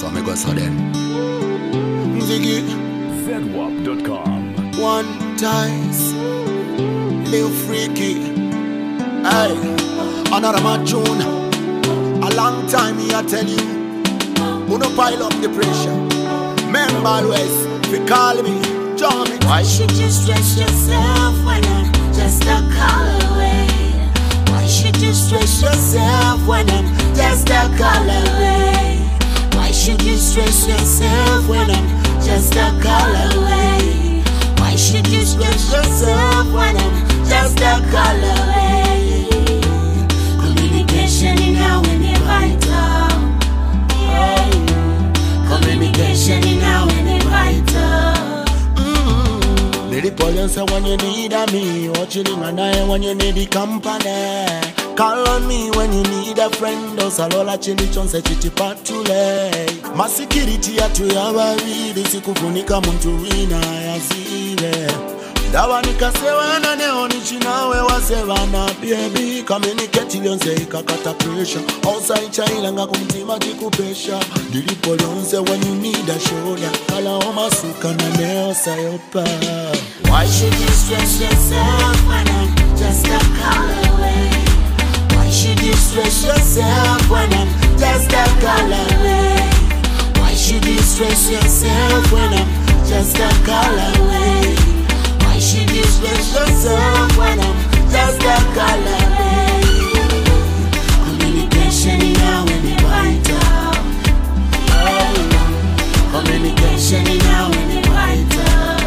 So me go so then. Ziggy ZWAP.com. One ties Lil Freaky. Aye, another man tune. A long time me I tell you, who no pile up the pressure. Remember always, if you call me, join me. Why should you stress yourself when I'm just a call away? Why should you stress yourself when I'm just a call away? Why should you stress yourself when I'm just a call away? Why should you stress yourself when I'm just a call away? Communication in how when you vital. Communication in how when you vital. Lady Pauline say when you need a me, or chilling and I when you need the company. Call on me when you need a friend. Osalola chili chonse chichi patule. Masikiriti ya tuyawawili sikufunika muntu wina ya zive. Dawa nikasewa na neonichi nawe wasewa na baby. Communicate yonse ikakata pressure. Ousa ichailanga kumtima jikupesha. Lady Pauline say when you need a shoulder. Kala oma suka na neo sayopa. Why should you stress yourself when I'm just a call away? Why should you stress yourself when I'm just a call away? Why should you stress yourself when I'm just a call away? Why should you stress yourself when I'm just a call away? Communication in how when you vital. Communication in how when you vital.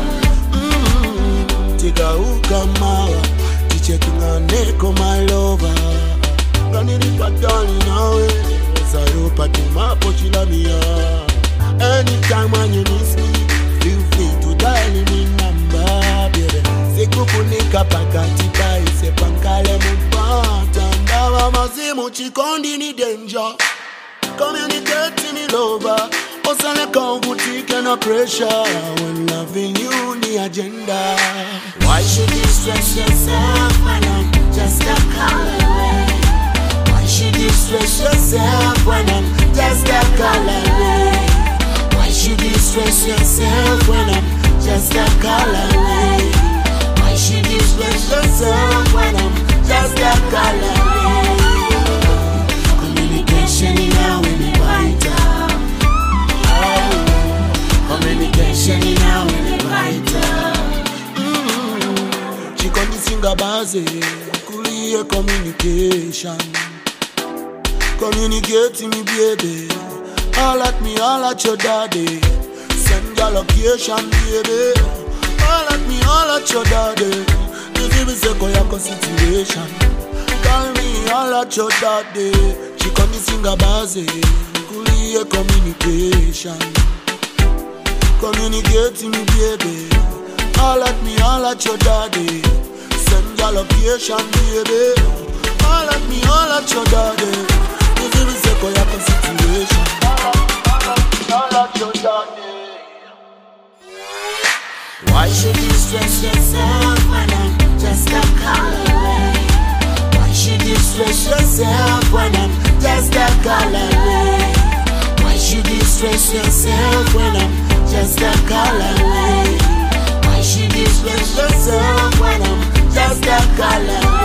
Tika ukamawa tichekinga neko my lover. Gani nipatani nawe sayopa tumapo chilamia. Anytime when you miss me, feel free to dial me number, baby. Sikufunika pakati paise pankale mpata. Ndawa mazimu chikondi ni danger. Communicate me lover. Osale konvutike no pressure. When loving you the agenda. Why should you stress yourself when I'm just a call away? Why should you stress yourself when I'm just a call away? Why should you stress yourself when I'm just a call away? Why should you stress yourself when I'm just a call away? Communication in how when you vital. Communication in how when you vital. Chikondi singa baze kuliye communication. Communicate me baby. All at me, all at your daddy. Send your location baby. All at me, all at your daddy. If you say koyako situation, call me all at your daddy. Chikondi singa baze kuliye communication. Communicate me baby. All at me, all at your daddy. Send your location baby. All at me, all at your daddy. If you say koyako situation, all at your daddy. Why should you stress yourself when I'm just a call away? Why should you stress yourself when I'm just a call away? Why should you stress yourself when I'm just a call away? Why should you stress yourself when I'm just a call away?